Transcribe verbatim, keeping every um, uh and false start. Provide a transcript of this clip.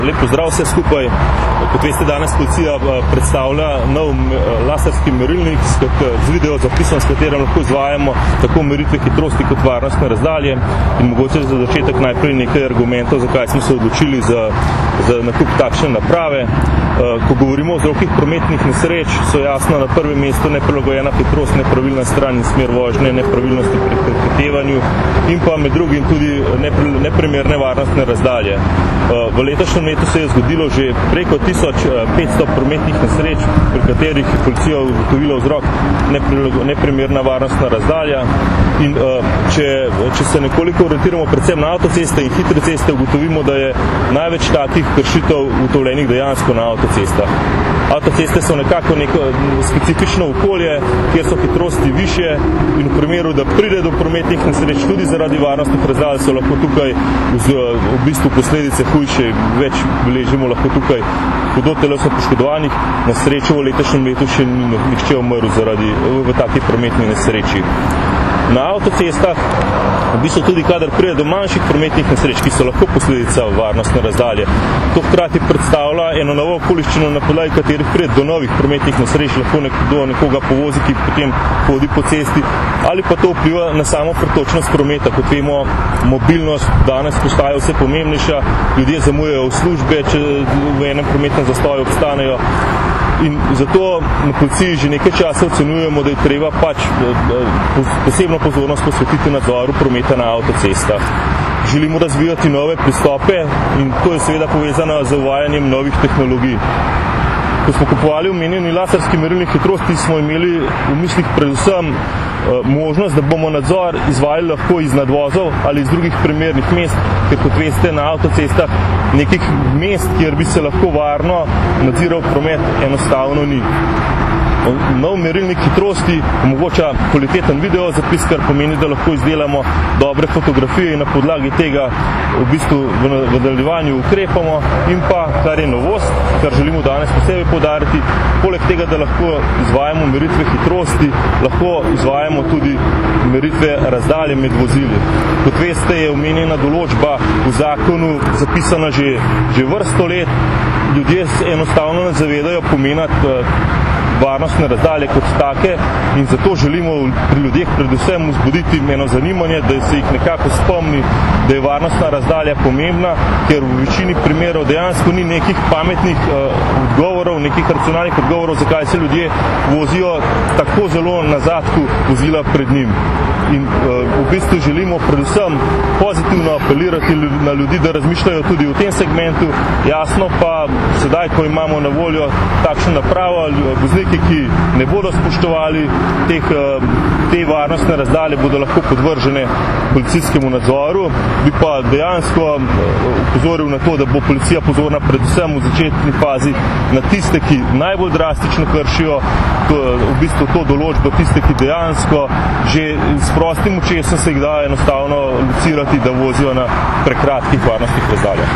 Lep pozdrav vse skupaj. Kot veste, danes policija predstavlja nov laserski merilnik z video zapisom, s katerim lahko izvajamo tako meritve hitrosti kot varnostne razdalje. In mogoče za začetek najprej nekaj argumentov, zakaj smo se odločili za, za nakup takšne naprave. Ko govorimo o vzrokih prometnih nesreč, so jasno na prvem mestu neprilagojena hitrost, nepravilna stran in smer vožnje, nepravilnosti pri prehitevanju in pa med drugim tudi neprimerne varnostne razdalje. V letošnjem letu se je zgodilo že preko tisoč petsto prometnih nesreč, pri katerih je policija ugotovila vzrok neprimerna varnostna razdalja. In če, če se nekoliko orientiramo predvsem na avtoceste in hitre ceste, ugotovimo, da je največ takih kršitev ugotovljenih dejansko na avtocestah. Avtoceste so nekako neko specifično okolje, kjer so hitrosti višje in v primeru, da pride do prometnih nesreč tudi zaradi varnostnih razdalj, so lahko tukaj v, v bistvu posledice hujše, več beležimo lahko tukaj hudo telesno poškodovanih. Na srečo v letošnjem letu še ni nihče umrl zaradi v taki prometni nesreči. Na avtocestah, v bistvu tudi kadar pride do manjših prometnih nesreč, ki so lahko posledica varnostne razdalje, to hkrati predstavlja eno novo okoliščino, na podlagi katerih pride do novih prometnih nesreč, lahko nekdo nekoga povozi, ki potem hodi po cesti, ali pa to vpliva na samo pretočnost prometa. Kot vemo, mobilnost danes postaja vse pomembnejša, ljudje zamujajo v službe, če v enem prometnem zastoju obstanejo. In zato na policiji že nekaj časa ocenjujemo, da je treba pač posebno pozornost posvetiti nadzoru prometa na avtocestah. Želimo razvijati nove pristope in to je seveda povezano z uvajanjem novih tehnologij. Ko smo kupovali omenjeni laserski merilnik hitrosti, smo imeli v mislih predvsem možnost, da bomo nadzor izvajali lahko iz nadvozov ali iz drugih primernih mest, ker kot veste, na avtocestah nekih mest, kjer bi se lahko varno nadziral promet, enostavno ni. Nov merilnik hitrosti omogoča kvaliteten video zapis, kar pomeni, da lahko izdelamo dobre fotografije in na podlagi tega v bistvu v nadaljevanju ukrepamo. In pa, kar je novost, kar želimo danes posebej poudariti, poleg tega, da lahko izvajamo meritve hitrosti, lahko izvajamo tudi meritve razdalje med vozili. Kot veste, je omenjena določba v zakonu zapisana že, že vrsto let. Ljudje enostavno ne zavedajo pomena varnostne razdalje kot take in zato želimo pri ljudeh predvsem vzbuditi eno zanimanje, da se jih nekako spomni, da je varnostna razdalja pomembna, ker v večini primerov dejansko ni nekih pametnih uh, odgovorov, nekih racionalnih odgovorov, zakaj se ljudje vozijo tako zelo na zadku vozila pred njim. In uh, v bistvu želimo predvsem pozitivno apelirati na ljudi, da razmišljajo tudi v tem segmentu. Jasno pa sedaj, ko imamo na voljo takšno napravo, vozniki, ki ne bodo spoštovali teh, te varnostne razdalje, bodo lahko podvržene policijskemu nadzoru. Bi pa dejansko upozoril na to, da bo policija pozorna predvsem v začetni fazi na tiste, ki najbolj drastično kršijo to, v bistvu to določbo, tiste, ki dejansko že s prostim očesom se jih da enostavno locirati, da vozijo na prekratkih varnostnih razdaljah.